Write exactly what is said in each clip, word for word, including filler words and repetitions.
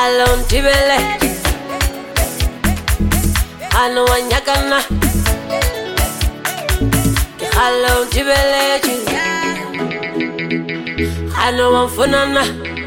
Alon tibele Ano wanyakana Alon tibele Ano wanfunana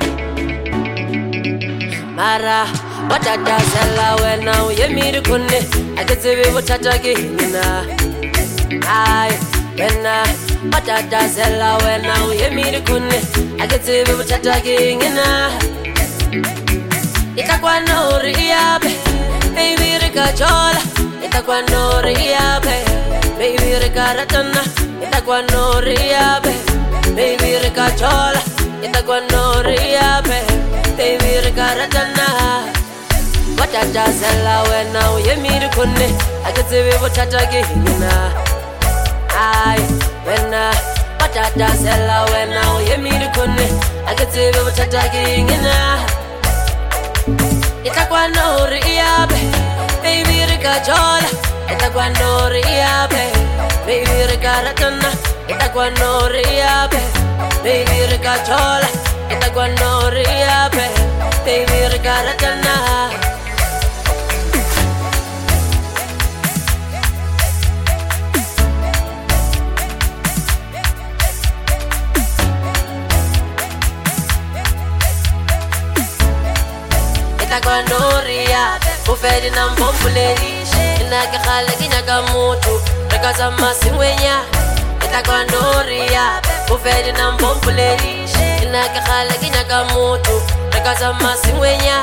Mara Watata sela wena uyemiri kune Akezivi wutataki nina Ay Wena Watata sela wena uyemiri kune Akezivi wutataki nina Itakuwa nori yabe Baby rika chola Itakuwa nori yabe Baby rika ratana Itakuwa nori yabe Baby rika chola Itakuwa nori yabe Baby rika ratana Watata sela wena uyemiri kune Akezivi wutataki nina Ay Wena Watata sela wena uyemiri kune Akezivi wutataki nina Itakuwa nori yabe Baby rika chola Itakuwa nori yabe Baby rika ratana Itakuwa nori yabe Baby rika chola Itakuwa nori yabe Baby rika ratana Itakuwa nori yabe Ufedi na mbombuleli Inake khale kinyaka mutu Rekaza masimwenya Itakuwa nori yabe Ufedi na mbombuleli Inake khale kinyaka mutu Rekaza masimwenya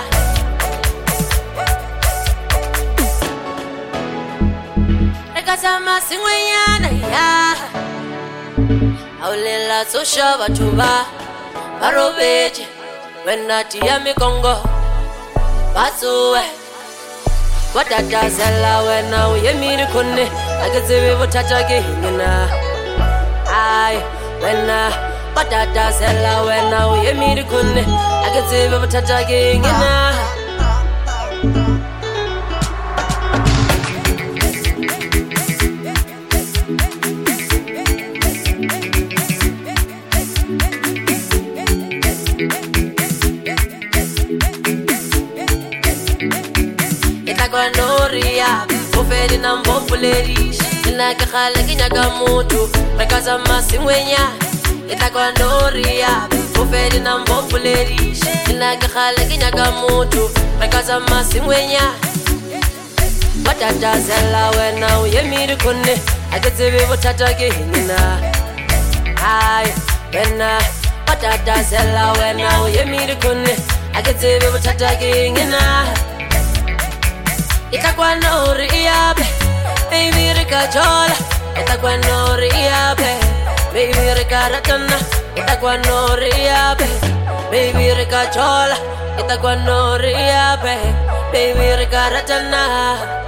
Rekaza masimwenya na ya Aulela susha batuba Barobeje Wenati ya mikongo Basuwe Watata sela wena uyemiri kune Akezivi wutataki nina Ay Wena Watata sela wena uyemiri kune Akezivi wutataki nina Itakuwa nori yabe Ufedi na mbombuleli Inake khale kinyaka mutu Rekaza masimwenya Itakuwa nori yabe Ufedi na mbombuleli Inake khale kinyaka mutu Rekaza masimwenya Watata sela wena uyemiri kune Akezivi wutataki nina Ay Wena Watata sela wena uyemiri kune Akezivi wutataki nina Itakuwa nori yabe Baby rika chola Itakuwa nori yabe Baby rika ratana Itakuwa nori yabe Baby rika chola Itakuwa nori yabe Baby rika ratana